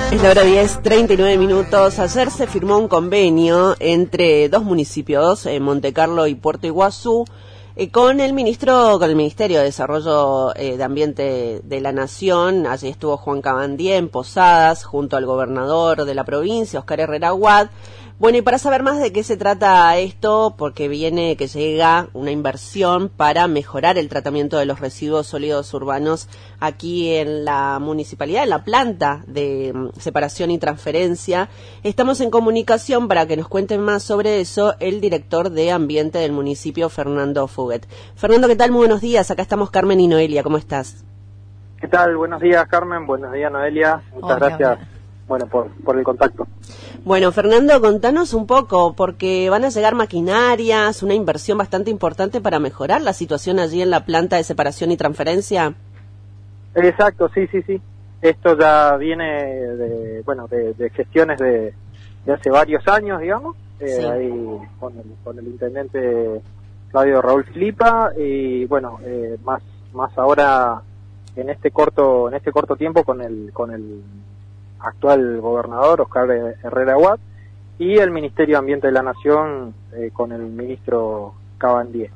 Es la hora 10:39. Ayer se firmó un convenio entre dos municipios, Montecarlo y Puerto Iguazú, con el Ministerio de Desarrollo de Ambiente de la Nación. Allí estuvo Juan Cabandier en Posadas, junto al gobernador de la provincia, Oscar Herrera Huad. Bueno, y para saber más de qué se trata esto, porque que llega una inversión para mejorar el tratamiento de los residuos sólidos urbanos aquí en la municipalidad, en la planta de separación y transferencia. Estamos en comunicación para que nos cuenten más sobre eso el director de Ambiente del municipio, Fernando Fuguet. Fernando, ¿qué tal? Muy buenos días. Acá estamos Carmen y Noelia. ¿Cómo estás? ¿Qué tal? Buenos días, Carmen. Buenos días, Noelia. Muchas gracias. Hola. Bueno, por el contacto. Bueno, Fernando, contanos un poco, porque van a llegar maquinarias, una inversión bastante importante para mejorar la situación allí en la planta de separación y transferencia. Exacto, sí. Esto ya viene de gestiones de hace varios años, digamos, sí. Ahí con el intendente Claudio Raúl Filipa, y bueno, más ahora en este corto tiempo con el actual gobernador Oscar Herrera Huad y el Ministerio de Ambiente de la Nación con el ministro Cabandier.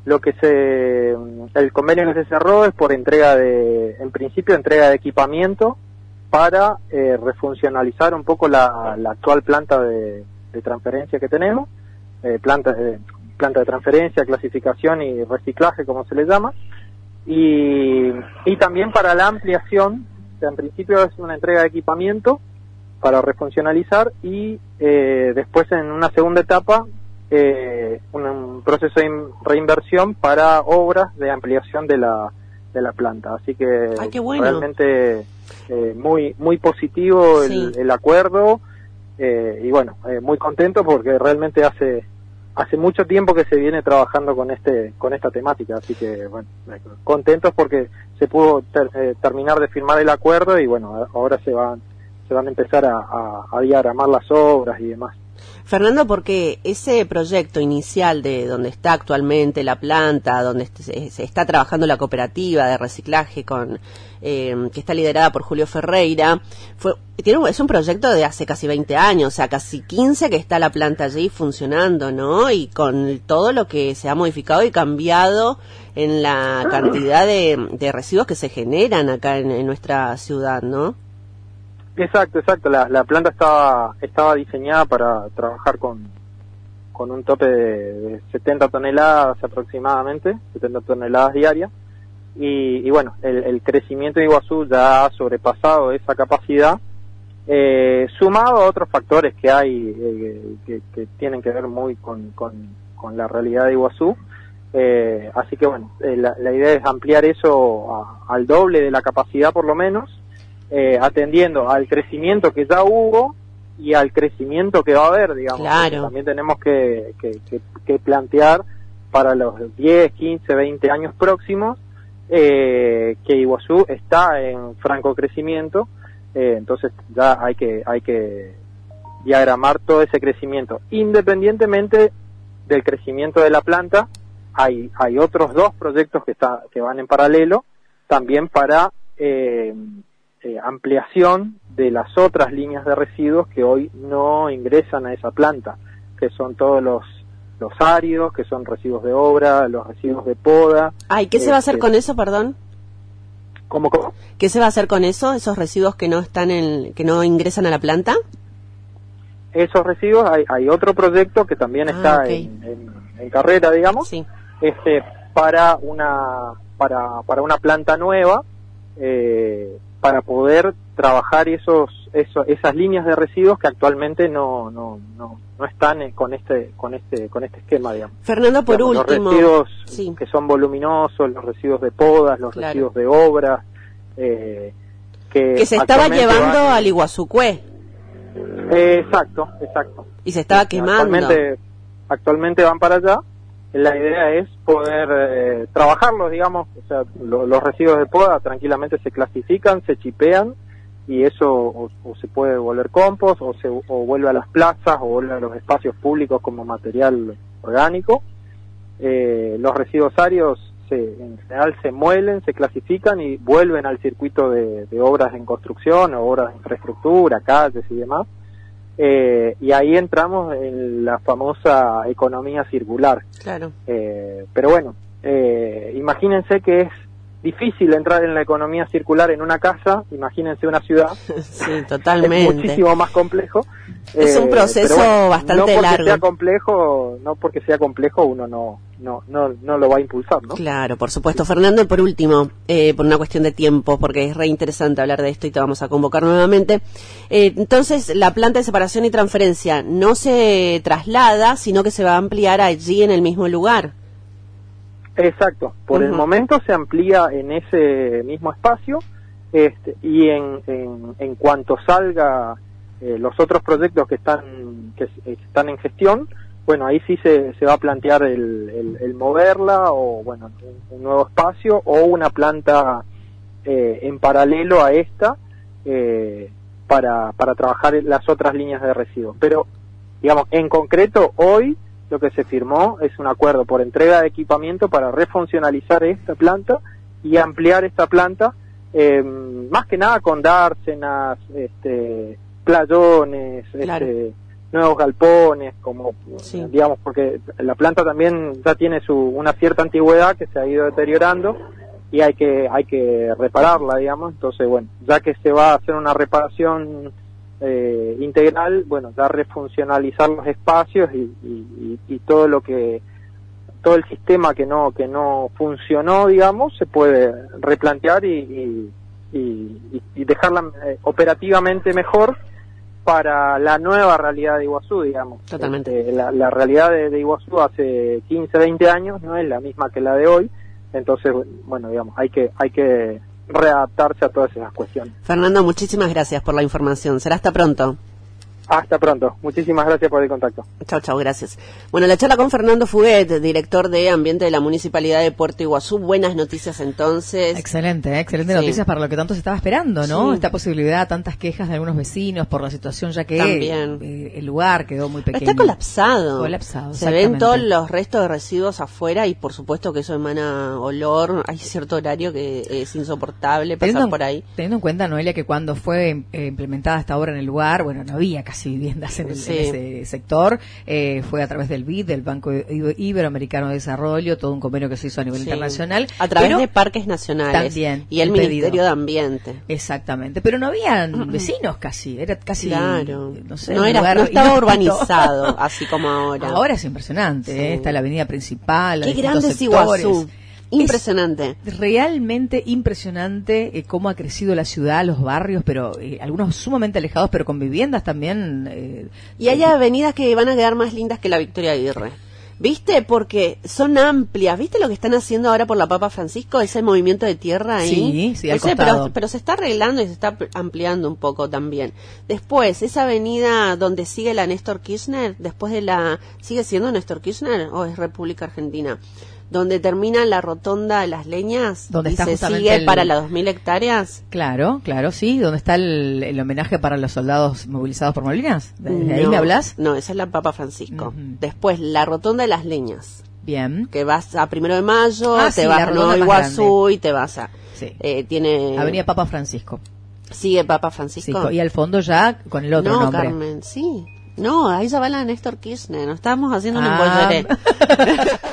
El convenio que se cerró es por entrega de equipamiento para refuncionalizar un poco la actual planta de transferencia que tenemos, planta de transferencia, clasificación y reciclaje, como se le llama, y también para la ampliación. En principio es una entrega de equipamiento para refuncionalizar y después en una segunda etapa un proceso de reinversión para obras de ampliación de la planta. Así que qué bueno. Realmente muy positivo el acuerdo y bueno, muy contento porque realmente hace mucho tiempo que se viene trabajando con esta temática, así que bueno, contentos porque se pudo terminar de firmar el acuerdo y bueno, ahora se van a empezar a diagramar las obras y demás. Fernando, porque ese proyecto inicial de donde está actualmente la planta, donde se está trabajando la cooperativa de reciclaje que está liderada por Julio Ferreira, es un proyecto de hace casi 20 años, o sea, casi 15 que está la planta allí funcionando, ¿no? Y con todo lo que se ha modificado y cambiado en la cantidad de residuos que se generan acá en nuestra ciudad, ¿no? Exacto. La planta estaba diseñada para trabajar con un tope de 70 toneladas aproximadamente, 70 toneladas diarias. Y bueno, el crecimiento de Iguazú ya ha sobrepasado esa capacidad, sumado a otros factores que hay que tienen que ver muy con la realidad de Iguazú. Así que bueno, la idea es ampliar eso al doble de la capacidad por lo menos, atendiendo al crecimiento que ya hubo y al crecimiento que va a haber, digamos. Claro. También tenemos que plantear para los 10, 15, 20 años próximos que Iguazú está en franco crecimiento, entonces ya hay que diagramar todo ese crecimiento. Independientemente del crecimiento de la planta, hay otros dos proyectos que van en paralelo, también para ampliación de las otras líneas de residuos que hoy no ingresan a esa planta, que son todos los áridos, que son residuos de obra, los residuos de poda. ¿Y qué se va a hacer con eso, perdón? ¿Cómo? ¿Qué se va a hacer con eso, esos residuos que no ingresan a la planta? Esos residuos, hay otro proyecto que también está en carrera, digamos, sí. Para una planta nueva, para poder trabajar esas líneas de residuos que actualmente no están con este esquema, digamos. Fernando, por último, los residuos que son voluminosos, los residuos de podas, los residuos de obras, que se estaba llevando al Iguazucué. Exacto. Y se estaba quemando. Actualmente van para allá. La idea es poder trabajarlos, digamos, o sea, los residuos de poda tranquilamente se clasifican, se chipean, y eso o se puede volver compost, o vuelve a las plazas, o vuelve a los espacios públicos como material orgánico. Los residuos áridos en general se muelen, se clasifican y vuelven al circuito de obras en construcción o obras de infraestructura, calles y demás. Y ahí entramos en la famosa economía circular. Claro. Pero bueno, imagínense que es difícil entrar en la economía circular en una casa, imagínense una ciudad. Sí, totalmente. Es muchísimo más complejo. Es un proceso bastante largo. No porque sea complejo uno no lo va a impulsar, ¿no? Claro, por supuesto. Fernando, y por último, por una cuestión de tiempo, porque es re interesante hablar de esto y te vamos a convocar nuevamente. Entonces, la planta de separación y transferencia no se traslada, sino que se va a ampliar allí en el mismo lugar. Exacto, por el momento se amplía en ese mismo espacio, y en cuanto salga los otros proyectos que están en gestión, bueno, ahí sí se va a plantear el moverla, o bueno, un nuevo espacio o una planta en paralelo a esta para trabajar las otras líneas de residuos. Pero, digamos, en concreto hoy lo que se firmó es un acuerdo por entrega de equipamiento para refuncionalizar esta planta y ampliar esta planta, más que nada con dársenas, playones, claro, nuevos galpones, como sí, digamos, porque la planta también ya tiene una cierta antigüedad que se ha ido deteriorando y hay que repararla, digamos. Entonces, bueno, ya que se va a hacer una reparación integral, bueno, ya refuncionalizar los espacios y todo el sistema que no funcionó, digamos, se puede replantear y dejarla operativamente mejor para la nueva realidad de Iguazú, digamos. Totalmente. La realidad de Iguazú hace 15, 20 años no es la misma que la de hoy, entonces, bueno, digamos, hay que readaptarse a todas esas cuestiones. Fernando, muchísimas gracias por la información. Será hasta pronto. Hasta pronto. Muchísimas gracias por el contacto. Chao, gracias. Bueno, la charla con Fernando Fuguet, director de Ambiente de la Municipalidad de Puerto Iguazú. Buenas noticias entonces. Excelente Sí. noticias para lo que tanto se estaba esperando, ¿no? Sí. Esta posibilidad, tantas quejas de algunos vecinos por la situación, ya que También. el lugar quedó muy pequeño. Está colapsado. Se ven exactamente. todos los restos de residuos afuera y por supuesto que eso emana olor. Hay cierto horario que es insoportable pasar por ahí. Teniendo en cuenta, Noelia, que cuando fue implementada esta obra en el lugar, bueno, no había casi viviendas en ese sector, fue a través del BID, del Banco Iberoamericano de Desarrollo, todo un convenio que se hizo a nivel internacional. A través de parques nacionales también, y el Ministerio de Ambiente. Exactamente, pero no habían vecinos casi, era casi, claro, no sé, no estaba urbanizado, así como ahora. Ahora es impresionante, está la avenida principal, qué grande es Iguazú. Impresionante. Es realmente impresionante cómo ha crecido la ciudad, los barrios, pero algunos sumamente alejados, pero con viviendas también. Y hay avenidas que van a quedar más lindas que la Victoria Aguirre. ¿Viste? Porque son amplias. ¿Viste lo que están haciendo ahora por la Papa Francisco? Ese movimiento de tierra ahí. Sí, al costado. Pero se está arreglando y se está ampliando un poco también. Después, esa avenida donde sigue la Néstor Kirchner, ¿sigue siendo Néstor Kirchner o es República Argentina? Donde termina la rotonda de las Leñas, donde y está se justamente sigue para las 2.000 hectáreas. Claro, sí, donde está el homenaje para los soldados movilizados por Malvinas. ¿De ahí me hablas? No, esa es la Papa Francisco. Después, la rotonda de las Leñas. Bien. Que vas a 1 de Mayo, te vas a Nuevo Iguazú y te vas a... Sí. Tiene... Avenida Papa Francisco. Sigue Papa Francisco. Sí, y al fondo ya con el otro nombre. No, Carmen, sí. No, ahí ya va la Néstor Kirchner. Nos estábamos haciendo un embolleré.